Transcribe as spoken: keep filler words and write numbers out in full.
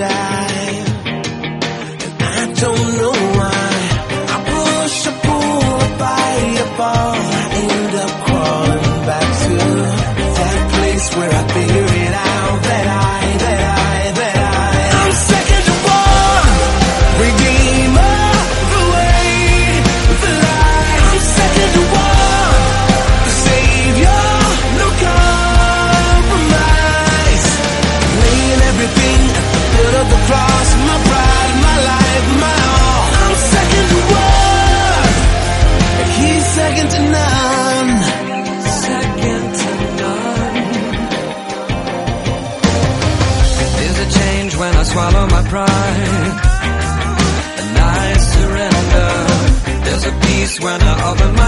die. And I don't know why. I push, I pull, I fight, I fall. I end up crawling back to that place where I figured out that I, that I, that I I'm second to one, redeemer, the way, the lie. I'm second to one, the savior, no compromise. Laying everything at the foot of the cross, my pride, my life, my all. I'm second to one, and he's second to none. Second to none. There's a change when I swallow my pride, and I surrender. There's a peace when I open my